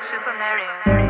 Super Mario.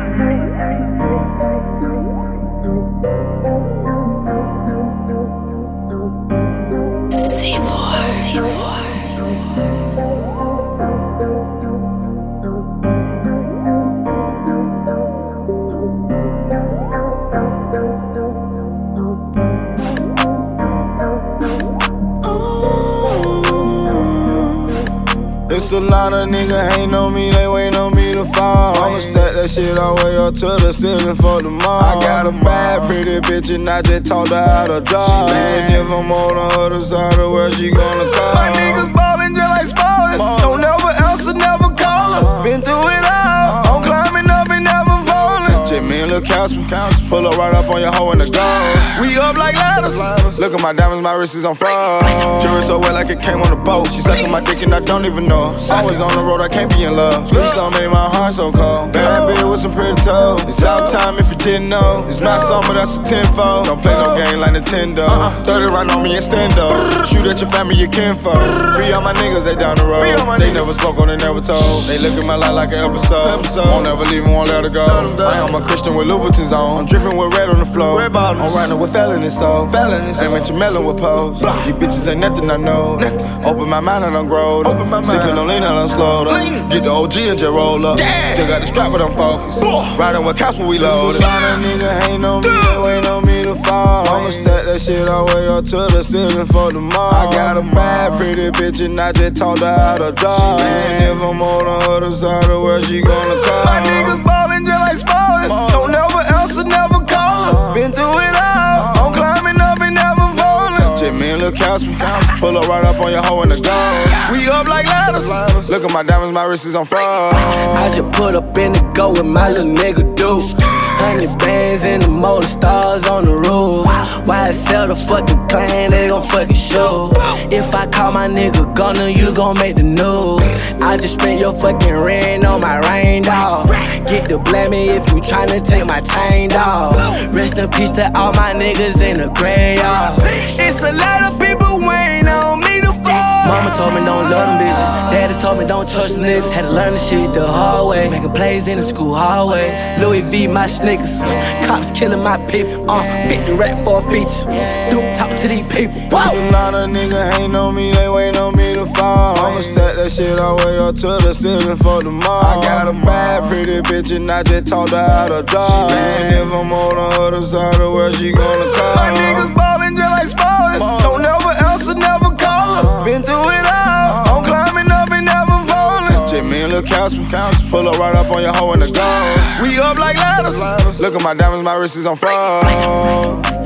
It's a lot of niggas hating on me, they waiting on me to fall. I'ma stack that shit all the way up to the ceiling for tomorrow. I got a bad, pretty bitch, and I just taught her how to drive. And if I'm on the other side of the world, she gonna call. My niggas ballin' just like Spalding. Don't never answer, never call her. Been through it all. I'm climbing up and never falling. Just me and Lil' Councilman. Pull up right up on your hoe in the gold. We up like ladders. Look at my diamonds, my wrist is on froze. Jewelry so wet like it came on a boat. She sucking my dick and I don't even know. Always on the road, I can't be in love. Screech don't make my heart so cold. Bad bitch with some pretty toes. It's out time if you didn't know. It's not some, but that's a tenfold. Don't play no game like Nintendo. 30 right on me and stand up. Shoot at your family, your kinfolk. Free all my niggas, they down the road. They never spoke on, they never told. They look at my life like an episode. Won't ever leave and won't let her go. I am a Christian with Louboutins on. I'm dripping with red on the floor. I'm riding with felonies, so ain't with your melon with pose. These bitches ain't nothing I know. Open my mind and I'm growed up. Sippin' on lean and I'm slowed up. Get the OG and just roll up. Still got the strap but I'm focused. Riding with cops when we load. A lot of niggas hating on me, they waiting on me to fall. I'ma stack that shit all the way up to the ceiling for tomorrow. I got a bad, pretty bitch and I just taught her how to drive. And if I'm on the other side of the world, she gonna call. My niggas ballin' just like Spalding. Don't never answer, never call her. Been through it all. I'm climbing up and never falling. Just me and Lil' Councilman. Pull up right up on your hoe in the gold. We up like ladders. Look at my diamonds, my wrist is on froze. I just put up in the go with my little nigga do. 100 bands and the motor stars on the roof. Why I sell the fucking clan, they gon' fucking show. If I call my nigga Gunner, you gon' make the news. I just spent your fucking rent on my rain dog. Get to blame me if you tryna take my chain dog. Rest in peace to all my niggas in the graveyard. It's a lot of people waiting on me to fall. Mama told me don't love them bitches. Daddy told me don't trust the niggas. Had to learn the shit the hard way. Making plays in the school hallway. Louis V my sneakers. Cops killing my people. 50 rack for a feature. Duke talk to these people. There's a lot of niggas hating on me, they waiting on me to fall. I'ma stack that shit all the way up to the ceiling for tomorrow. I got a bad, pretty bitch and I just taught her how to drive. And if I'm on the other side of the world, she gonna call. My niggas ballin' just like Spalding. Don't never answer, never call her. Been through it all. I'm climbing up and never falling. Just me and Lil' Councilman. Pull up right up on your hoe in the gold. We up like ladders. Look at my diamonds, my wrist is on froze.